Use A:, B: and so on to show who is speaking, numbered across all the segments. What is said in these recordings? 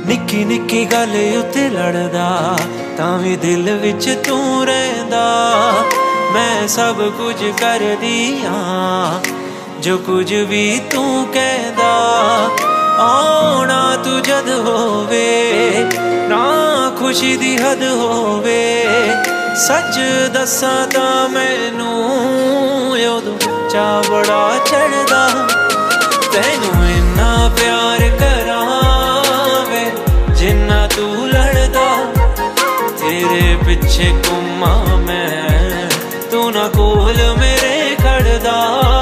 A: निक्की निक्की गल उत्ते लड़दा तां भी दिल विच तू रहिंदा। मैं सब कुछ कर दिया जो कुछ भी तू कहदा। आना तू जद होवे ना खुशी दी हद होवे। सच दसा तां मैनू उदों चा बड़ा चढ़दा। तैनू इन्ना प्यार करावे जिन्ना तू लड़दा। तेरे पिछे घुमा मैं तू ना कोल मेरे खड़दा।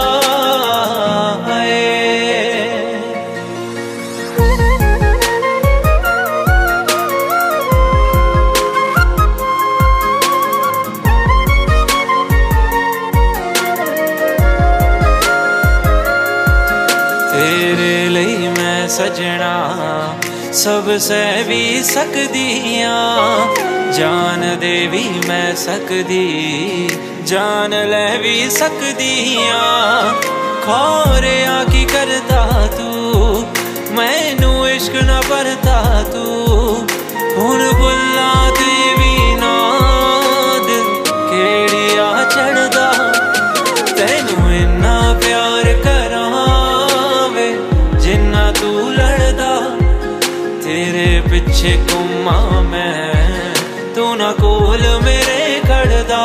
A: तेरे लिए मैं सजना सब सह भी सकदियां। जान दे भी मैं सकदी जान ले भी सकदियां। खौरिया की करता तू मैनू इश्क न भरता तू। हुण बुल्ला ते भी ना दिल केड़िया चढ़दा। तैनू इन्ना प्यार करावे जिन्ना तू लड़दा। तेरे पिछे घुमा मैं तू ना कोल मेरे खड़दा।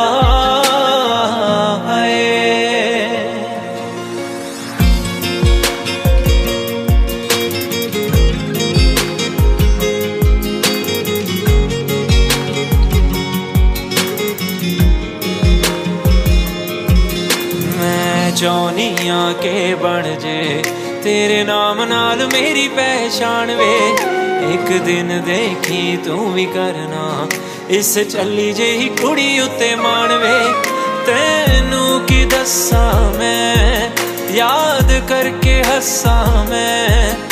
A: मैं चाहनिया के बन जे तेरे नाम नाल मेरी पहचान वे। एक दिन देखी तू भी करना इस चली जेही कुड़ी उत्ते मान वे। तैनू की दसा मैं याद करके हसा मैं